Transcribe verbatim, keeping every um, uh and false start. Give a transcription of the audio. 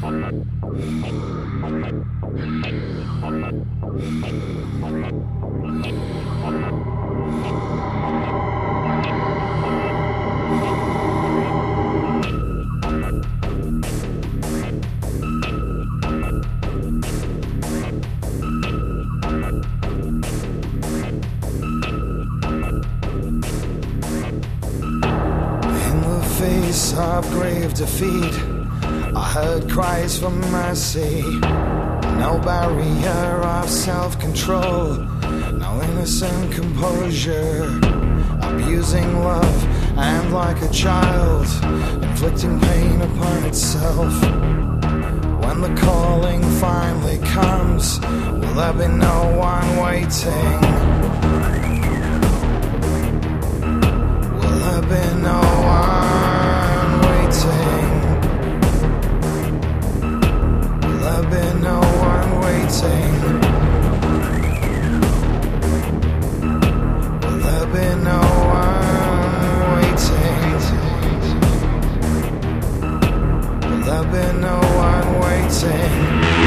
Face of grave defeat, I heard cries for mercy. No barrier of self-control, no innocent composure. Abusing love and like a child, inflicting pain upon itself. When the calling finally comes, will there be no one waiting? Will there be no one? Will there be no one waiting? Will there be no one waiting? Will there be no one waiting?